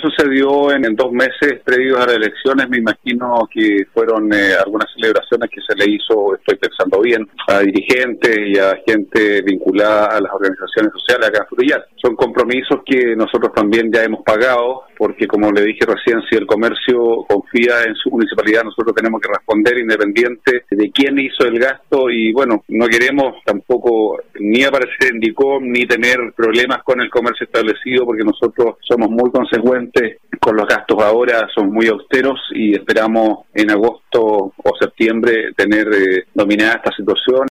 sucedió en 2 meses previos a las elecciones. Me imagino que fueron algunas celebraciones que se le hizo, estoy pensando bien, a dirigentes y a gente vinculada a las organizaciones sociales acá en Frutillar. Son compromisos que nosotros también ya hemos pagado, porque como le dije recién, si el comercio confía en su municipalidad, nosotros tenemos que responder independiente de quién hizo el gasto. Y bueno, no queremos tampoco ni aparecer en DICOM ni tener problemas con el comercio establecido, porque nosotros somos muy consecuentes con los gastos ahora, son muy austeros y esperamos en agosto o septiembre tener dominada esta situación.